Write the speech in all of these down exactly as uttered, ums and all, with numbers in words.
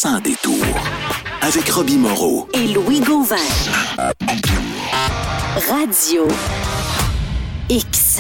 Sans détour. Avec Robbie Moreau et Louis Gauvin. Radio X.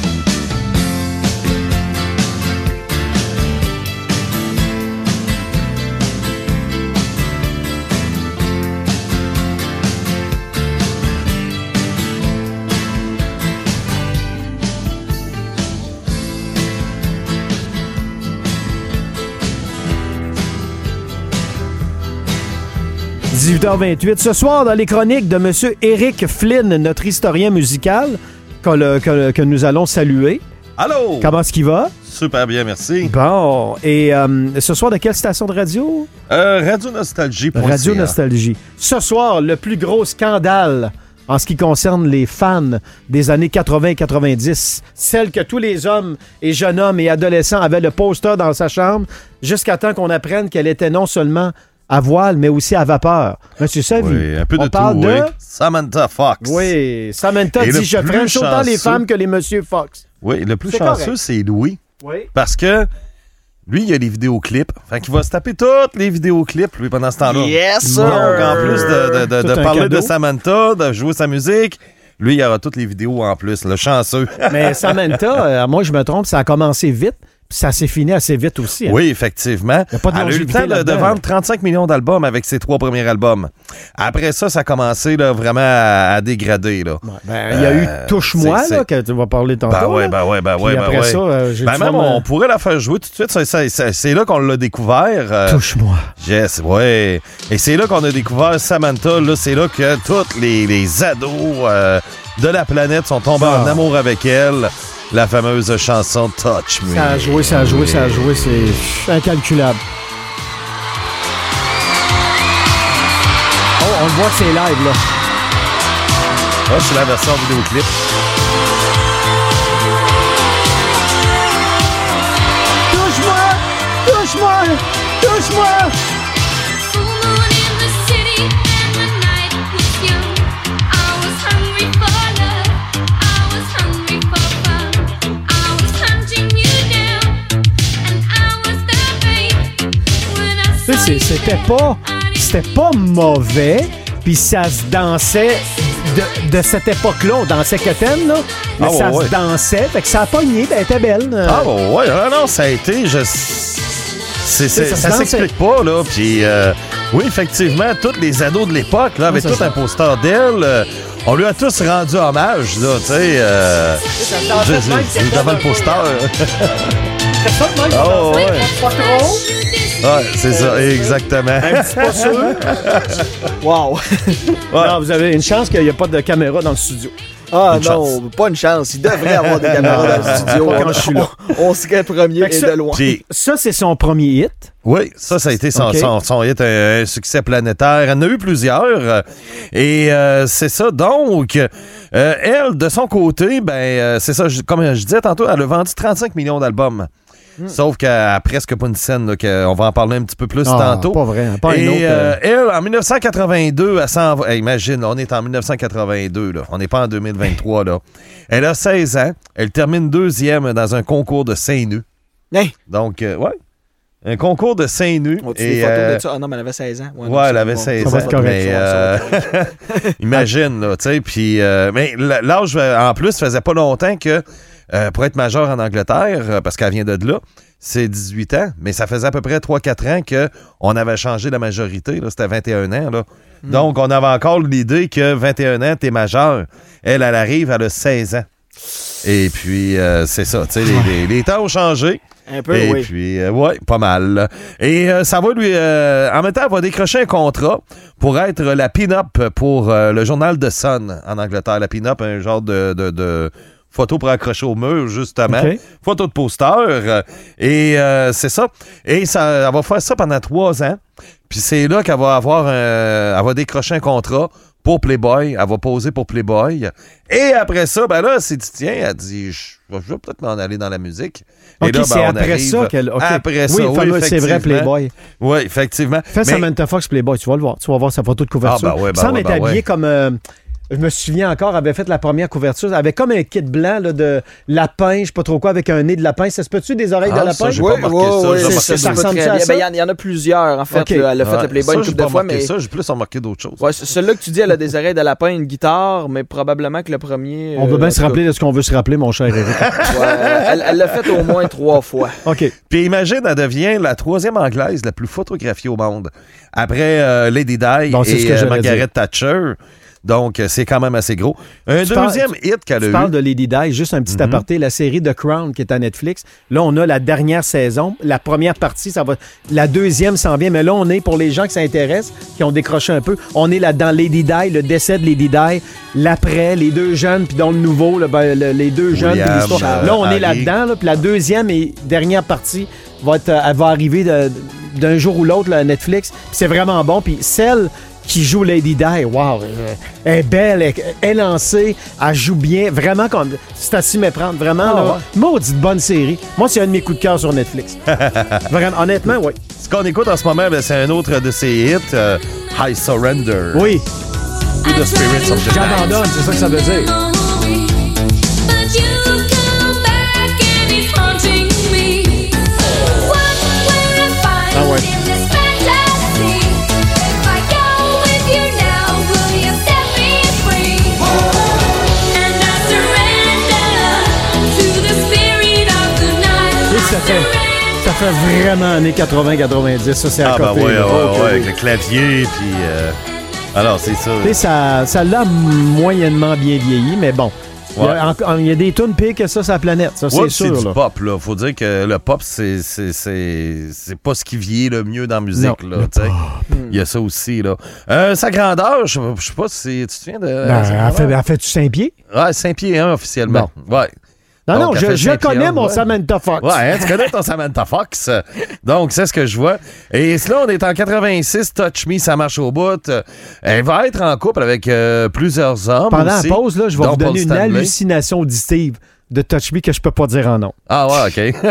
dix-huit heures vingt-huit. Ce soir, dans les chroniques de M. Éric Flynn, notre historien musical, que, le, que, que nous allons saluer. Allô? Comment est-ce qu'il va? Super bien, merci. Bon. Et euh, ce soir, de quelle station de radio? Euh, Radio Nostalgie. Radio Nostalgie. Ce soir, le plus gros scandale en ce qui concerne les fans des années quatre-vingts et quatre-vingt-dix. Celle que tous les hommes et jeunes hommes et adolescents avaient le poster dans sa chambre jusqu'à temps qu'on apprenne qu'elle était non seulement à voile, mais aussi à vapeur. Monsieur Savy, oui, un peu on de parle tout, de... oui. Samantha Fox. Oui, Samantha et dit « Je french autant les femmes que les Monsieur Fox ». Oui, le plus c'est chanceux, correct. c'est Louis. Oui. Parce que lui, il a les vidéoclips. Fait qu'il va se taper toutes les vidéoclips, lui, pendant ce temps-là. Yes, sir! Donc, en plus de, de, de, de parler cadeau. de Samantha, de jouer sa musique, lui, il aura toutes les vidéos en plus, le chanceux. Mais Samantha, euh, moi, je me trompe, ça a commencé vite. Puis ça s'est fini assez vite aussi. Hein? Oui, effectivement. Il y a pas de Elle a eu le longévité temps de, de là-dedans, vendre là. trente-cinq millions d'albums avec ses trois premiers albums. Après ça, ça a commencé là, vraiment à, à dégrader. Là. Ouais, ben, il y a eu Euh, Touche-moi, c'est- là, que tu vas parler tantôt. Ben ouais, là. ben ouais, ben Puis ouais, ben après ouais. ça, euh, j'ai Ben dû même, vraiment- on pourrait la faire jouer tout de suite. Ça, ça, ça, c'est là qu'on l'a découvert. euh, Touche-moi. Yes, ouais. Et c'est là qu'on a découvert Samantha. Là, c'est là que tous les, les ados euh, de la planète sont tombés Ah. en amour avec elle. La fameuse chanson Touch Me. Ça a joué, ça a joué, ça a joué. C'est incalculable. Oh, on le voit que c'est live, là. Ah, c'est la version vidéoclip. Touche-moi! Touche-moi! Touche-moi! Tu sais, c'est- c'était pas, c'était pas mauvais, puis ça se dansait de, de cette époque-là. On dansait quetaine, là, mais Ah, ça ouais, ouais. se dansait, fait que ça a pogné, elle était belle. euh. Ah, bon, ouais, non, non, ça a été. Je... c'est, c'est, Ça ça se s'explique pas, là. Puis, euh, oui, effectivement, tous les ados de l'époque, là, avaient ça tout se- un poster d'elle. euh, on lui a tous rendu hommage, là, tu sais. Euh, je- je- je- devant le poster. Oh, ouais. Pas trop. Ouais, c'est ça, exactement. Un petit pas sûr. Wow! Non, vous avez une chance qu'il n'y a pas de caméra dans le studio. Ah Une non, chance. pas une chance. Il devrait y avoir des caméras dans le studio. Pas quand On, je suis là. on, on serait premier Fait que et ça- de loin. Puis, Ça, c'est son premier hit. oui, ça, ça a été son, OK. son, son hit, un, un succès planétaire. Elle en a eu plusieurs. euh, Et euh, c'est ça. Donc, euh, elle, de son côté, ben, euh, c'est ça, je- comme je disais tantôt, elle a vendu trente-cinq millions d'albums. Sauf qu'elle a presque pas une scène, là, que on va en parler un petit peu plus Ah, tantôt. pas vrai, pas un Et autre, euh, euh, elle, en dix-neuf cent quatre-vingt-deux, elle s'en va. Hey, imagine, on est en dix-neuf cent quatre-vingt-deux, là. On n'est pas en deux mille vingt-trois, là. Elle a seize ans. Elle termine deuxième dans un concours de seins nus. Hein? Donc, euh, ouais. Un concours de seins nus. On a-tu Et, des photos euh, de ça? Ah non, mais elle avait seize ans. non, Ouais, c'est elle avait bon. seize Ça va ans. être correct, Mais, ça va, euh, ça va être imagine, là, tu sais. Puis, euh, mais l- l'âge, euh, en plus, faisait pas longtemps que euh, pour être majeure en Angleterre, euh, parce qu'elle vient de là, c'est dix-huit ans, mais ça faisait à peu près trois quatre ans qu'on avait changé la majorité. Là, c'était vingt et un ans. Là. Hmm. Donc, on avait encore l'idée que vingt et un ans, t'es majeur. Elle, elle arrive, elle a seize ans. Et puis, euh, c'est ça. Tu sais, les, les, les temps ont changé. Un peu, Et oui. puis, euh, ouais, pas mal. Et euh, ça va lui... euh, en même temps, elle va décrocher un contrat pour être la pin-up pour euh, le journal The Sun en Angleterre. La pin-up, un genre de... de, de photo pour accrocher au mur, justement. OK. Photo de poster. euh, et euh, c'est ça. Et ça, elle va faire ça pendant trois ans. Puis c'est là qu'elle va avoir un... Elle va décrocher un contrat pour Playboy. Elle va poser pour Playboy. Et après ça, ben là, elle s'est dit, tiens, elle dit, je je vais peut-être m'en aller dans la musique. Et OK, là, ben, c'est on après arrive ça qu'elle... OK. Après ça, oui, oui, fameux, c'est vrai, effectivement. Playboy. Oui, effectivement. Fais Mais- Samantha Fox Playboy, tu vas le voir. Tu vas voir sa photo de couverture. Ah, ben ouais, ben Il semble ouais, être ben habillé ouais. comme... euh, je me souviens encore, avait fait la première couverture. Elle avait comme un kit blanc là, de lapin, je sais pas trop quoi, avec un nez de lapin. Ça se peut-tu des oreilles Ah, de ça, lapin? j'ai pas marqué ça, j'ai c'est- pas c'est- marqué ça ça. ressemble ressemble-tu très à bien. ça? Ben, Il y en- il y en a plusieurs, en fait. Ok. là. Elle a fait Ouais, le Playboy ça, une j'ai couple de pas fois, remarqué mais... ça, j'ai plus remarqué d'autres choses. Ouais, c- celui-là que tu dis, elle a des oreilles de lapin, une guitare, mais probablement que le premier... On veut euh, bien en se tout cas, rappeler de ce qu'on veut se rappeler, mon cher Eric. ouais, elle elle l'a fait au moins trois fois. OK. Puis imagine, elle devient la troisième anglaise la plus photographiée au monde. Après euh, Lady Di Bon, c'est ce et que euh, j'allais Margaret dire. Thatcher. Donc, euh, c'est quand même assez gros. Un Tu parles- deuxième hit qu'elle a Tu eu. parles de Lady Di, juste un petit Mhm. aparté, la série The Crown qui est à Netflix. Là, on a la dernière saison. La première partie, ça va. La deuxième s'en vient, mais là, on est pour les gens qui s'intéressent, qui ont décroché un peu. On est là dans Lady Di, le décès de Lady Di, l'après, les deux jeunes, puis dans le nouveau, là, ben, le- les deux jeunes, puis William, l'histoire. euh, Là, on est Harry. là-dedans, là, puis la deuxième et dernière partie va être, euh, elle va arriver de- d'un jour ou l'autre là, à Netflix. Puis c'est vraiment bon. Puis celle qui joue Lady Di, wow, euh, elle est belle, elle elle est lancée, elle joue bien, vraiment comme c'est à s'y méprendre, vraiment, Ah, là, ouais. maudite bonne série. Moi, c'est un de mes coups de cœur sur Netflix. Vraiment, honnêtement, oui. Ce qu'on écoute en ce moment, ben, c'est un autre de ses hits, euh, High Surrender. Oui, To the Spirits of the Night. j'abandonne, c'est ça que ça veut dire. Ah ouais. Et ça fait, ça fait vraiment années quatre-vingts quatre-vingt-dix, ça c'est à Ah, ben côté. ouais, ouais, là. ouais, Ok, ouais, oui. avec le clavier, puis... euh, Alors, c'est ça. Tu sais, ça, ça l'a moyennement bien vieilli, mais bon. Il y a Ouais. encore- il y, a des tunes pires que ça sur la planète, ça, Ouais, c'est sûr. c'est du là. pop, là. Faut dire que le pop, c'est, c'est, c'est, c'est pas ce qui vieillit le mieux dans la musique, Non, là. le tu sais. Il y a ça aussi, là. Euh, sa grandeur, je je sais pas si tu te souviens de. Ben, sa elle grandeur? fait, elle fait-tu cinq pieds? Ouais, cinq pieds un officiellement. Ouais. Non, Donc, non, elle je, fait je cinq pieds connais un, mon ouais. Samantha Fox. Ouais, hein, tu connais ton Samantha Fox. Donc, c'est ce que je vois. Et là, on est en quatre-vingt-six, Touch Me, ça marche au bout. Elle va être en couple avec euh, plusieurs hommes Pendant aussi, la pause, là, je vais dont vous donner Paul une Stanley. hallucination auditive de Touch Me que je peux pas dire en nom. Ah ouais, OK.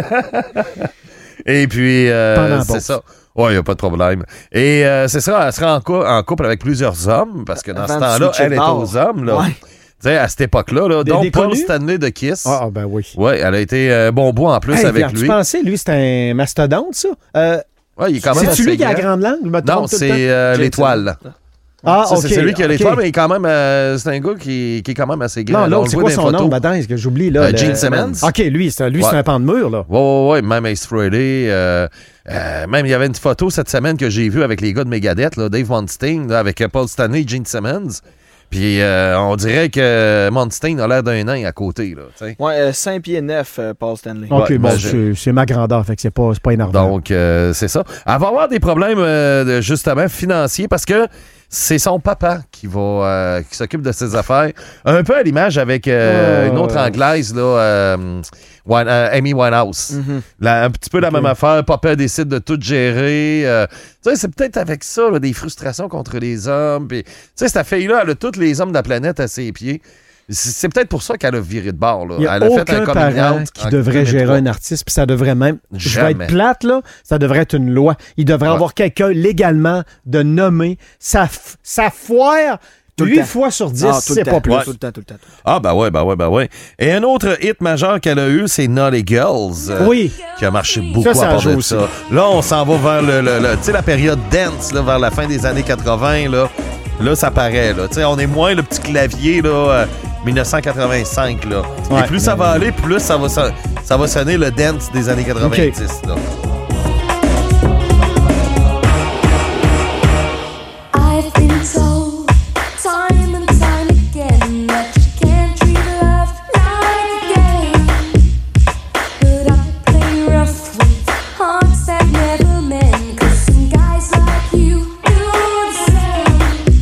Et puis, euh, Pendant la c'est pause. ça. Ouais, il n'y a pas de problème. Et euh, c'est ça, elle sera en, cou- en couple avec plusieurs hommes, parce que dans ce Avant de temps-là, switcher elle de est bord. aux hommes. Là. Ouais. Tu sais, à cette époque-là, là, Des- donc des Paul connus? Stanley de Kiss. Ah, ah, ben oui. Ouais, elle a été euh, bon bout en plus Hey, avec tu lui. pensais, lui, c'était un mastodonte, ça? Euh, Ouais, il est quand même C'est-tu assez lui qui a la grand. grande langue? Je me trompe Non, tout le c'est temps? euh, Jason. l'étoile. Ah, Ça, OK. c'est celui qui a OK. l'étoile, mais il est quand même, euh, c'est un gars qui, qui est quand même assez grand. Non, Là, on l'autre, le c'est voit quoi dans son les nom? photos. Attends, est-ce que j'oublie, là? Euh, le- Gene Simmons. OK, lui, c'est lui, c'est Ouais. un pan de mur, là. Ouais, ouais, ouais, même Ace Frehley. Euh, euh, même, il y avait une photo cette semaine que j'ai vue avec les gars de Megadeth, là, Dave Mustaine, là, avec euh, Paul Stanley et Gene Simmons. Puis euh, on dirait que Mustaine a l'air d'un nain à côté, là, tu sais. Ouais, euh, cinq pieds neuf, euh, Paul Stanley. OK, Ouais, bon, ben, c'est c'est ma grandeur, fait que c'est pas, c'est pas énervant. Donc, euh, c'est ça. Elle va avoir des problèmes, euh, de, justement, financiers parce que c'est son papa qui va euh, qui s'occupe de ses affaires. Un peu à l'image avec euh, Oh. une autre anglaise, là, euh, Wine- euh, Amy Winehouse. Mhm. La- un petit peu la Ok. même affaire. Papa décide de tout gérer. euh, tu sais, c'est peut-être avec ça, là, des frustrations contre les hommes. Puis, tu sais, cette fille-là, elle a tous les hommes de la planète à ses pieds. C'est c'est peut-être pour ça qu'elle a viré de bord. Là. Il n'y a Elle a fait aucun un coming parent out qui en devrait deux mille trois. gérer un artiste, puis ça devrait même, je vais Jamais. être plate, là, ça devrait être une loi. Il devrait Ouais. avoir quelqu'un légalement de nommer sa, f- sa foire Tout le huit temps. fois sur dix, Ah, tout le c'est temps, pas plus. Ouais. Tout le temps, tout le temps. tout le temps. Ah, ben ouais, ben ouais, ben ouais. Et un autre hit majeur qu'elle a eu, c'est Naughty Girls. euh, Oui. Qui a marché beaucoup Ça, ça à part joue de aussi. ça. Là, on s'en va vers le, le- le- tu sais, la période dance, là, vers la fin des années quatre-vingts. Là, là ça paraît. Là. Tu sais, on est moins le petit clavier là, euh, dix-neuf cent quatre-vingt-cinq. Là. Ouais. Et plus ça va aller, plus ça va, son- ça va sonner le dance des années quatre-vingt-dix. Là. I've been told time and time again that you can't treat love like a game. But I play rough with hearts that never mend. 'Cause some guys like you do the same.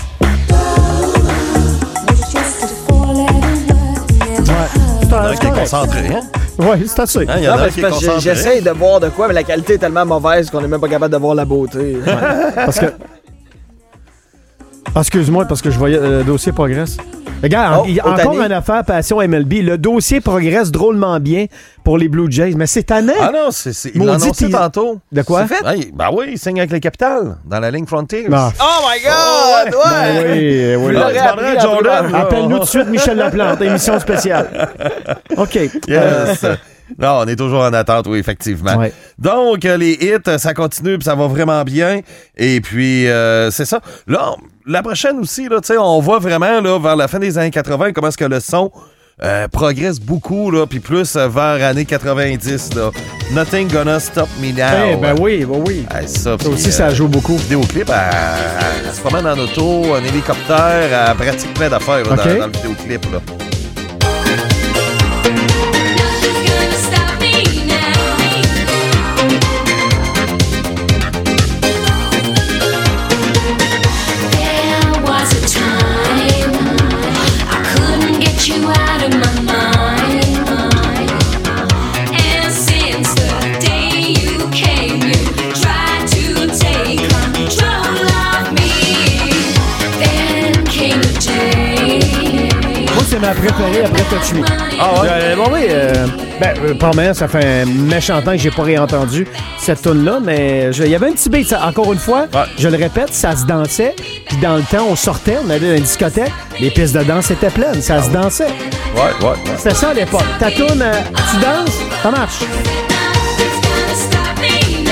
Love was just a four-letter word, never Ouais. heard. C'est Il y en a un- un qui est correct. concentré, hein? Oui, c'est assez. Hein, il y en Non, a mais un c'est qui est parce que concentré. j'essaie de voir de quoi, mais la qualité est tellement mauvaise qu'on n'est même pas capable de voir la beauté. Parce que Ah, excuse-moi, parce que je voyais euh, le dossier progresse. Regarde, Oh, il y a Ohtani. encore une affaire Passion M L B. Le dossier progresse drôlement bien pour les Blue Jays, mais c'est tannant. Ah non, c'est, c'est, il l'a Maudit, annoncé il- tantôt. De quoi? C'est fait? Ben, il- ben oui, il signe avec les Capitals, dans la ligne Frontiers. Ah, Oh my God! Ouais! ben oui, oui. Vous l'aurez Là, tu appris demanderais à à Jordan, Bruno. là. Appelle-nous tout de suite Michel Laplante, émission spéciale. OK. Yes. Non, on est toujours en attente, oui, effectivement. Ouais. Donc, euh, les hits, ça continue, puis ça va vraiment bien. Et puis, euh, c'est ça. Là, la prochaine aussi, là, tu sais, on voit vraiment, là, vers la fin des années quatre-vingts, comment est-ce que le son euh, progresse beaucoup, là, puis plus euh, vers années quatre-vingt-dix, là. Nothing Gonna Stop Me Now. Eh, ben oui, ben oui. Ah, ça, Ça puis, aussi, euh, ça joue beaucoup. vidéoclip, elle, elle- elle se promène en auto, un hélicoptère, elle pratique plein d'affaires là, OK. dans, dans le vidéoclip. Là. Nothing's gonna stop me now. There was a time I couldn't get you out of my mind. And since the day you came, you tried to take control of me. Then came a day. Moi, c'est ma préférée après Touch Me. Ah ouais? Euh, bon, oui, euh, ben, euh, pas mal, ça fait un méchant temps que j'ai pas réentendu cette tune-là, mais je- il y avait un petit beat. Ça, encore une fois, Ouais. je le répète, ça se dansait. Puis dans le temps, on sortait, on allait dans une discothèque, les pistes de danse étaient pleines, ça se dansait. Ouais, ouais, ouais. C'était ça à l'époque. Ta tune, euh, tu danses, ça marche. Nothing's gonna stop me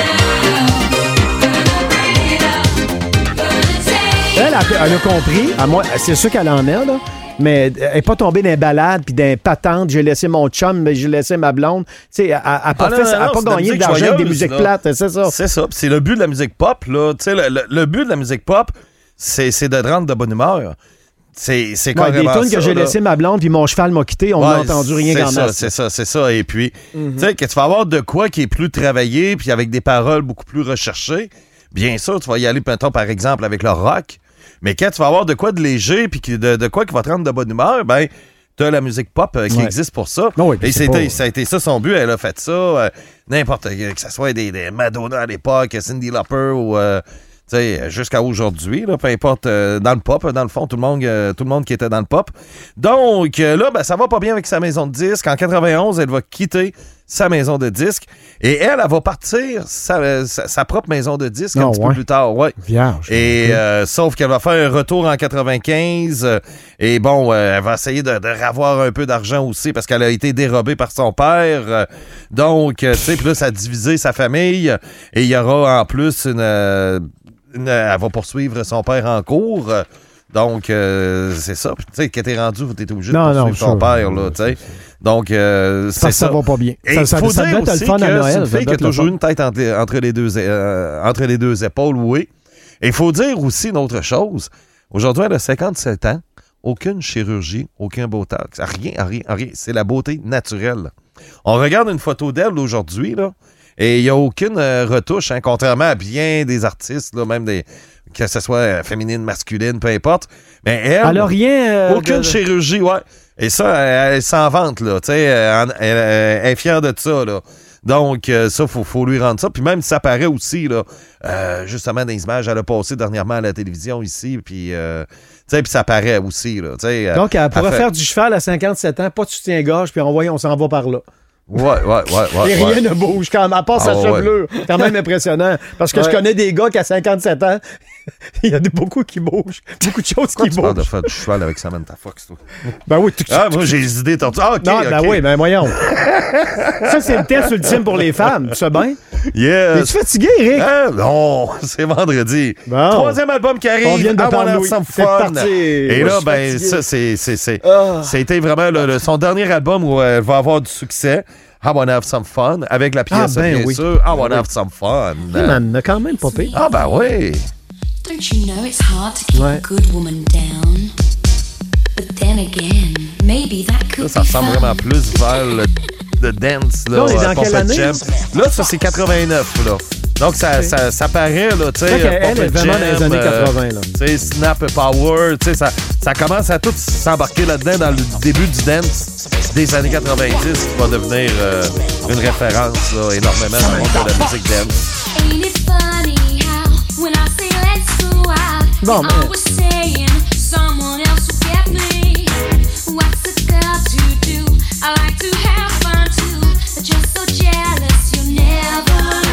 now. Gonna bring it up. Gonna take Elle, elle, elle a compris, à moi, c'est sûr qu'elle en est, là. Mais elle n'est pas tombée dans les balades puis dans les patentes. J'ai laissé mon chum, mais j'ai laissé ma blonde. Tu sais, elle n'a pas, Ah non, fait- non, elle a non, pas c'est de la gagné musique d'argent avec des joyeuse, musiques là. plates, c'est ça. C'est ça. Puis c'est le but de la musique pop, là. Tu sais, le, le- le but de la musique pop, c'est, c'est de te rendre de bonne humeur. C'est, c'est Ouais, des carrément tunes que ça, j'ai là. laissé ma blonde puis mon cheval m'a quitté, on n'a Ouais, entendu rien c'est qu'en ça, masse. c'est ça, c'est ça. Et puis, tu sais, que tu vas avoir de quoi qui est plus travaillé, puis avec des paroles beaucoup plus recherchées. Bien sûr, tu vas y aller, mettons, par exemple, avec le rock. Mais quand tu vas avoir de quoi de léger, puis qui- de, de quoi qui va te rendre de bonne humeur, ben, t'as la musique pop euh, qui Ouais. existe pour ça. Non, oui, puis Et c'est c'était, pas- ça a été ça son but. Elle a fait ça. euh, n'importe que, que ce soit des, des Madonna à l'époque, Cyndi Lauper ou... euh, tu sais, jusqu'à aujourd'hui, là, peu importe, euh, dans le pop, dans le fond, tout le monde, euh, tout le monde qui était dans le pop. Donc, euh, là, ben, ça va pas bien avec sa maison de disques. En quatre-vingt-onze, elle va quitter sa maison de disques. Et elle, elle va partir sa, sa, sa propre maison de disques un Ah, petit ouais. peu plus tard. Ouais. Vierge. Et euh, sauf qu'elle va faire un retour en quatre-vingt-quinze. euh, et bon, euh, elle va essayer de, de ravoir un peu d'argent aussi parce qu'elle a été dérobée par son père. euh, donc, euh, tu sais, puis là, ça a divisé sa famille. Et il y aura en plus une... euh, une- elle va poursuivre son père en cours. euh, Donc, euh, c'est ça. Puis, tu sais, quand t'es rendu, t'es obligé de Non, non, poursuivre ton ça, père, là, tu sais. Donc, euh, c'est Parce que ça ça. va pas bien. Et Ça, il ça, faut ça dire doit être le aussi fun que à c'est Noël. une ça fille qui doit a être le toujours fun. une tête entre, entre les deux, euh, entre les deux épaules, oui. Et il faut dire aussi une autre chose. Aujourd'hui, elle a cinquante-sept ans. Aucune chirurgie, aucun botox. Rien, rien, rien. C'est la beauté naturelle. On regarde une photo d'elle aujourd'hui, là, et il n'y a aucune euh, retouche, hein, contrairement à bien des artistes, là, même des, que ce soit euh, féminine, masculine, peu importe. Mais elle, Elle a rien. euh, aucune de- chirurgie, ouais. Et ça, elle, elle s'en vante, là. Tu sais, elle, elle- elle est fière de ça, là. Donc, euh, ça, il faut, faut lui rendre ça. Puis même, ça paraît aussi, là, euh, justement, dans les images, elle a passé dernièrement à la télévision ici, puis, euh, tu sais, puis ça paraît aussi, là. Tu sais, euh, Donc, elle pourrait fait- faire du cheval à cinquante-sept ans, pas de soutien-gorge, puis on voit, on s'en va par là. Ouais, ouais, ouais, ouais. Et rien ouais. ne bouge, quand même, à part sa Ah, ouais. chevelure. Quand même impressionnant. Parce que je Ouais. connais des gars qui, à cinquante-sept ans, il y a des- beaucoup qui bougent. Beaucoup de choses Pourquoi qui tu parles de bougent. faire du cheval avec Samantha Fox, toi? Ben oui, tu Ah, moi, j'ai des idées tortues. Ah, OK, Non, ben OK. oui, ben voyons. Ça, c'est le test ultime pour les femmes. Tu sais bien? Yes. Es-tu fatigué, Eric? Hein? Non, c'est vendredi. Bon. Troisième album qui arrive. On vient de I Wanna Have parler. Some C'est Fun. parti. Et Moi, là, je suis ben, fatigué. ça, c'est, c'est, c'est, Ah. c'était vraiment le- le- son dernier album où elle va avoir du succès. I Wanna Have Some Fun. Avec la pièce, Ah, ben bien oui. sûr. I Wanna Have Some Fun. Hey, man, a quand même pas pire. Ah, ben oui. Don't you know it's hard to keep Ouais. a good woman down? But then again, maybe that could Ça, ça be ressemble fun. vraiment plus vers le, le dance. Là, Là, on est dans euh, quelle Puppet année, Jam. là? Là, ça, c'est quatre-vingt-neuf, là. Donc, ça, ça, ça paraît, là, tu sais. C'est vrai qu'elle Puppet est vraiment dans les Jam, années euh, quatre-vingts, là. Tu sais, Snap Power, tu sais, ça, ça commence à tout s'embarquer là-dedans dans le début du dance des années quatre-vingt-dix qui va devenir euh, une référence, là, énormément dans le monde de la musique dance. Ain't it funny how when I say let's go out, Bon, you mais- always say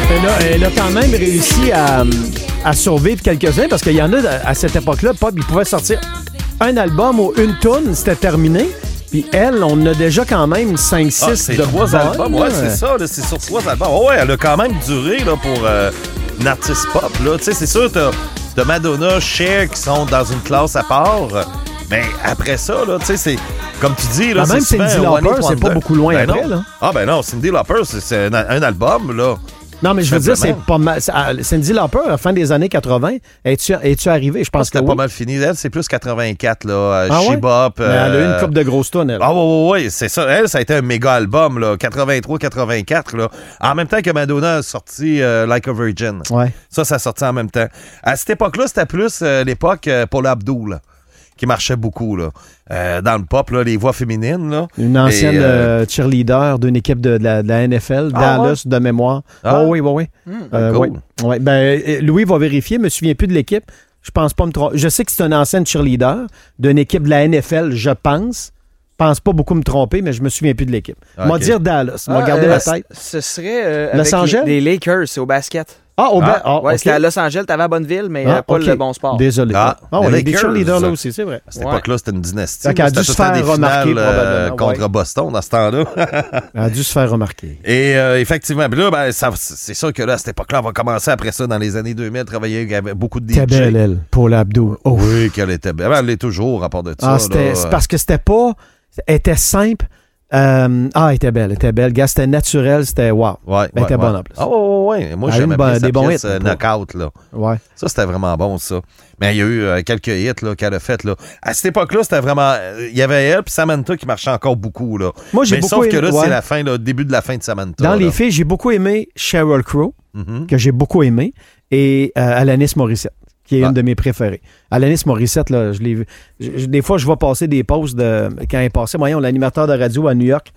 Elle a, elle a quand même réussi à, à survivre quelques-uns parce qu'il y en a à cette époque-là, Pop, il pouvait sortir un album ou une toune, c'était terminé. Puis elle, on a déjà quand même cinq six Ah, c'est de trois bonnes, albums. Ouais, là. c'est ça. Là, c'est sur trois albums. Oh, ouais, elle a quand même duré là, pour euh, une artiste pop. Là. Tu sais, c'est sûr, t'as, t'as Madonna, Cher qui sont dans une classe à part. Mais après ça, là, tu sais, c'est comme tu dis, là, Ah, même c'est souvent Cyndi un Lauper, one-hit c'est pas wonder. beaucoup loin Ben après, non. là. Ah ben non, Cyndi Lauper, c'est, c'est un, un album, là. Non, mais je veux dire, c'est Simplement. pas mal. c'est- ah, Cyndi Lauper, à la fin des années quatre-vingts, es-tu, es-tu arrivé? Je Je pense pense que c'était que pas oui. mal fini. Elle, c'est plus quatre-vingt-quatre, là. Euh, Ah ouais? She-Bop. Mais elle a eu euh, une couple de grosses tonnes, elle. Ah oui, oui, oui, c'est ça. Elle, ça a été un méga album, là, quatre-vingt-trois quatre-vingt-quatre, là. En même temps que Madonna a sorti euh, Like a Virgin. Ouais. Ça, ça a sorti en même temps. À cette époque-là, c'était plus euh, l'époque euh, Paula Abdul, là, qui marchait beaucoup, là. Euh, dans le pop, là, les voix féminines, là. Une ancienne Et, euh, euh, cheerleader d'une équipe de, de la, de la N F L, Ah, Dallas, de mémoire. Ah. Oh, oui, oui, oui. Euh, cool. ouais. Ouais. Ben, euh, Louis va vérifier, je me souviens plus de l'équipe. Je pense pas me tromper. Je sais que c'est une ancienne cheerleader d'une équipe de la N F L, je pense. Je pense pas beaucoup me tromper, mais je me souviens plus de l'équipe. Ok. M'a dire Dallas. M'a Ah, gardé euh, la tête. Ce serait euh, Los avec Angeles? les, les Lakers, c'est au basket. Ah, au Ah, ben- ah, ouais, ok. c'était à Los Angeles, t'avais à Bonneville, mais Ah, euh, pas ok. le bon sport. Désolé. Ah, Ah, on les a des Lakers. cheerleaders là aussi, c'est vrai. À cette Ouais. époque-là, c'était une dynastie. Fait qu'elle a C'était dû se tout le temps faire des remarquer, finales, euh, probablement, contre ouais. Boston dans ce temps-là. Elle a dû se faire remarquer. Et euh, effectivement, puis là, ben, ça, c'est sûr que là, à cette époque-là, on va commencer après ça, dans les années deux mille, travailler avec beaucoup de D J. T'es belle, elle, Paul Abdul. Oh. Oui, qu'elle était belle. Ben, elle l'est toujours, à part de ça. Ah, c'était, là. c'est parce que c'était pas. Elle était simple. Euh, ah, elle était belle, elle était belle. Gars, c'était naturel, c'était wow. Ouais, Elle ouais, était ouais. bonne en plus. Ah, ouais, ouais, ouais. Moi, Elle a eu j'aimais une bonne- bien sa des bons pièce hits, euh, pour- Knockout, là. Ouais. Ça, c'était vraiment bon, ça. Mais il y a eu euh, quelques hits là, qu'elle a fait. Là. À cette époque-là, c'était vraiment... euh, Il y avait elle puis Samantha qui marchait encore beaucoup. Là. Moi, j'ai Mais beaucoup sauf que aimé- là, ouais. c'est la fin, le début de la fin de Samantha. Dans là. les filles, j'ai beaucoup aimé Sheryl Crow, Mhm. que j'ai beaucoup aimé, et euh, Alanis Morissette, qui est Ah. une de mes préférées. Alanis Morissette, là, je l'ai vu. je- je- des fois, je vois passer des posts de quand elle est passée. Voyons, l'animateur de radio à New York.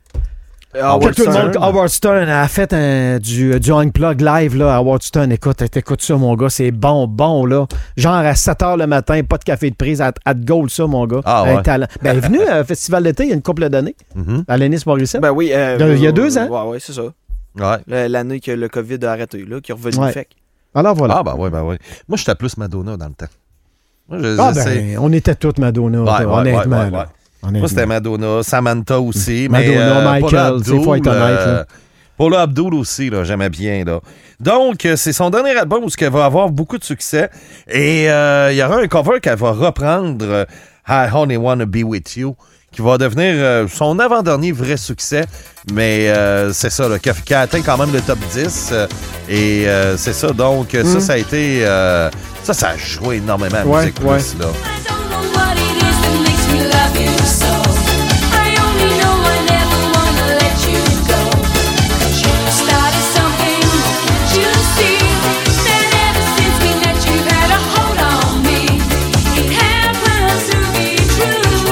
Howard Que tout le monde, Stern. Howard Stern a fait un, du, du Unplug live, là, à Howard Stern. Écoute, écoute ça, mon gars, c'est bon, bon, là. Genre à sept heures le matin, pas de café de prise, à, à te gold, ça, mon gars. Ah, Un ouais. talent. Ben, elle est venue au Festival d'été il y a une couple d'années, Mhm. Alanis Morissette. Ben oui. euh, De- il y a deux ans? Ouais, ouais, c'est ça. Ouais. Le- L'année que le COVID a arrêté, là, qui est revenu Ouais. fait. Alors voilà. Ah, ben oui, ben oui. Moi, j'étais plus Madonna dans le temps. Moi, je, Ah, je sais- ben, on était toutes Madonna, Ouais, ouais, honnêtement. ouais, ouais, là. ouais. Honnêtement. Moi, c'était Madonna, Samantha aussi. Madonna, mais, euh, Michael, Paula tu sais, faut être Abdul, honnête, là. euh, Paula Abdul aussi, là, j'aimais bien. Là. Donc, euh, c'est son dernier album où elle va avoir beaucoup de succès. Et euh, il y aura un cover qu'elle va reprendre, euh, I Only Wanna Be With You, qui va devenir euh, son avant-dernier vrai succès. Mais euh, c'est ça, là, qui, a, qui a atteint quand même le top dix. euh, et euh, c'est ça, donc euh, ça, ça a été... euh, ça, ça a joué énormément à Ouais, Musique ouais. Plus, là. I don't know what it is that makes me love you so. I only know I never wanna let you go. 'Cause you started something, you see. That ever since we met, you've had a hold on me. It happens to be true.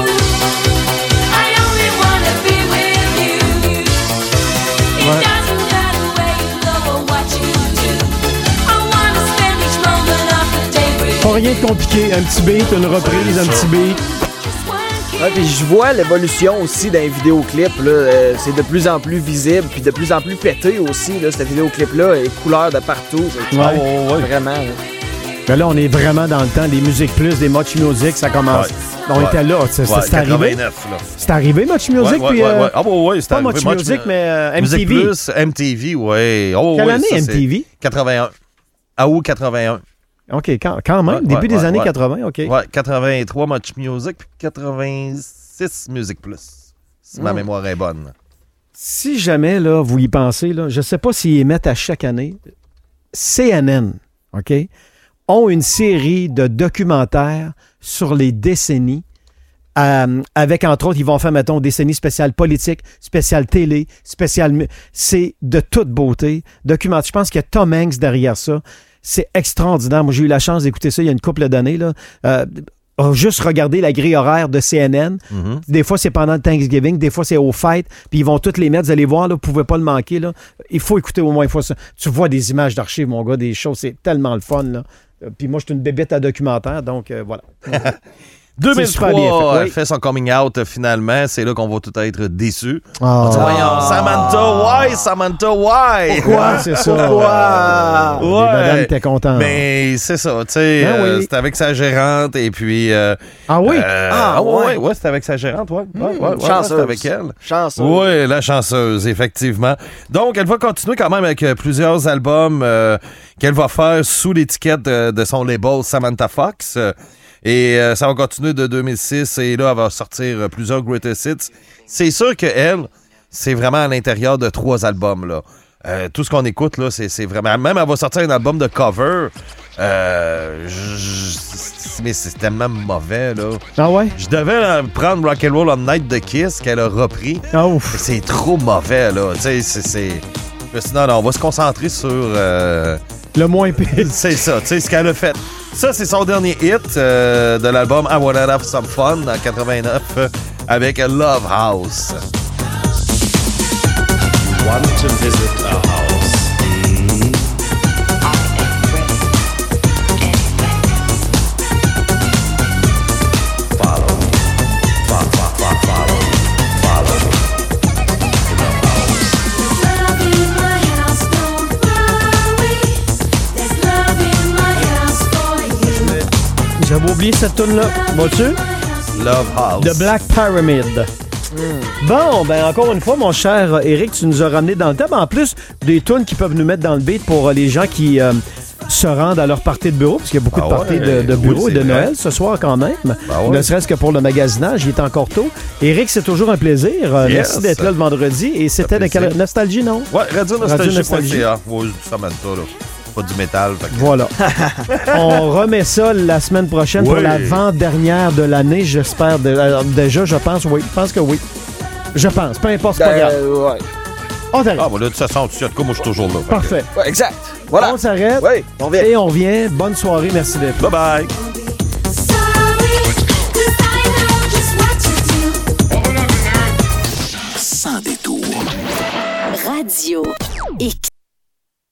I only wanna be with you. It Ouais. doesn't matter where you go or what you do. I wanna spend each moment of the day with Pas rien de compliqué. Un petit beat, une reprise, un petit beat. just one kiss. Ouais, puis je vois l'évolution aussi d'un vidéoclip. Là, euh, c'est de plus en plus visible, puis de plus en plus pété aussi. Là, ce vidéoclip-là est couleur de partout. C'est- Ouais. Ah, ouais, ouais. Vraiment. là. Mais là, on est vraiment dans le temps des musiques plus, des Much Music, ça commence. Ouais. On Ouais. était là, c'est Ouais, c'est arrivé. quatre-vingt-neuf, là. C'est arrivé, Much Music, Ouais, ouais, puis... ouais, euh, ouais. Ah, ouais, ouais, c'est pas arrivé. Much Much Music, Mu- mais euh, Musique M T V. Plus, M T V, ouais. Oh, Quelle ouais, année, ça, M T V? c'est quatre-vingt-un. Ah, ou quatre-vingt-un. OK, quand, quand même, Ouais, début ouais, des ouais, années ouais. quatre-vingts, OK. Ouais, quatre-vingt-trois Much Music, puis quatre-vingt-six Musique Plus. Si ma Mm. mémoire est bonne. Si jamais, là, vous y pensez, là, je ne sais pas s'ils émettent à chaque année, C N N, OK, ont une série de documentaires sur les décennies, euh, avec, entre autres, ils vont faire, mettons, décennies spéciales politiques, spéciales télé, spéciales... mu- C'est de toute beauté. Documentaire. Je pense qu'il y a Tom Hanks derrière ça. C'est extraordinaire. Moi, j'ai eu la chance d'écouter ça il y a une couple d'années, là. Euh, oh, juste regarder la grille horaire de C N N. Mhm. Des fois, c'est pendant le Thanksgiving, des fois, c'est aux fêtes, puis ils vont toutes les mettre, vous allez voir, là, vous pouvez pas le manquer, là. Il faut écouter au moins une fois ça. Tu vois des images d'archives, mon gars, des choses, c'est tellement le fun, là. Euh, Puis moi, je suis une bébête à documentaire, donc euh, voilà. deux mille trois, C'est super bien fait, elle oui. fait son coming out euh, finalement. C'est là qu'on va tout être déçus. Ah. On dit, voyons, Samantha, why? Samantha, why? Pourquoi? C'est ça. Pourquoi? Les madames étaient contentes. Mais c'est ça, tu sais, Ben euh, oui. c'était avec sa gérante et puis... euh, Ah oui? euh, Ah, ah ouais, ouais. ouais, ouais, c'était avec sa gérante, ouais. ouais, ouais, ouais, ouais, Chanceuse. c'était avec elle. Chanceuse. Oui, la chanceuse, effectivement. Donc, elle va continuer quand même avec euh, plusieurs albums euh, qu'elle va faire sous l'étiquette de, de son label Samantha Fox. Euh, et euh, ça va continuer de deux mille six et là, elle va sortir euh, plusieurs greatest hits. C'est sûr qu'elle, c'est vraiment à l'intérieur de trois albums, là. Euh, tout ce qu'on écoute, là, c'est, c'est vraiment... Même, elle va sortir un album de cover. Euh, j- j- mais c'est tellement mauvais, là. Ah ouais? Je devais euh, prendre Rock'n'Roll on Night de Kiss, qu'elle a repris. Ah ouf. C'est trop mauvais, là. Tu sais, c'est... c'est... Je me suis dit, non, non, on va se concentrer sur... euh, Le moins pire. C'est ça, tu sais, ce qu'elle a fait. Ça, c'est son dernier hit euh, de l'album I Wanna Have Some Fun en quatre-vingt-neuf euh, avec Love House. Want to visit a house. Follow. Follow, follow, follow, follow. Love in my house, don't worry. There's love in my house for you. J'avais oublié cette tune-là. Vois-tu? Love House. The Black Pyramid. Bon, ben encore une fois, mon cher Eric, tu nous as ramené dans le thème. En plus, des tunes qui peuvent nous mettre dans le beat pour euh, les gens qui euh, se rendent à leur party de bureau, parce qu'il y a beaucoup Ah de parties ouais, de, de oui, bureau c'est et de vrai. Noël ce soir quand même. Ah ouais. Ne serait-ce que pour le magasinage, il est encore tôt. Eric, c'est toujours un plaisir. Euh, Yes. Merci d'être là le vendredi. Et c'était de plaisir. quelle nostalgie, non? Ouais, Radio Radio Nostalgie. Nostalgie. Ouais, du Samantha, là. Pas du métal. Fait que... Voilà. On remet ça la semaine prochaine pour Oui. l'avant-dernière de l'année, j'espère. De- alors, déjà, je pense, oui. Je pense que oui. Je pense. Peu importe, c'est pas grave. Euh, ouais. On t'arrête. Ah, bon, là, de toute façon, tu sais, en tout cas, moi, je suis toujours là. Fait que- Parfait. Ouais, exact. Voilà. On s'arrête. Oui, on vient. Et on revient. Bonne soirée. Merci d'être là. Bye-bye.